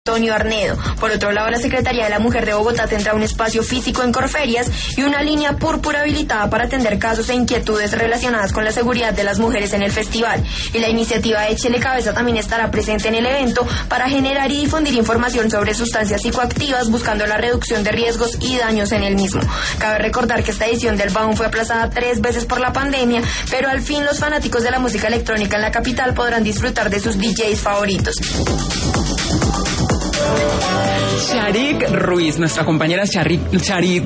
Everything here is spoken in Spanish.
Antonio Arnedo. Por otro lado, la Secretaría de la Mujer de Bogotá tendrá un espacio físico en Corferias y una línea púrpura habilitada para atender casos e inquietudes relacionadas con la seguridad de las mujeres en el festival. Y la iniciativa Échele Cabeza también estará presente en el evento para generar y difundir información sobre sustancias psicoactivas, buscando la reducción de riesgos y daños en el mismo. Cabe recordar que esta edición del Baum fue aplazada 3 veces por la pandemia, pero al fin los fanáticos de la música electrónica en la capital podrán disfrutar de sus DJs favoritos. Sharik Ruiz, nuestra compañera Sharik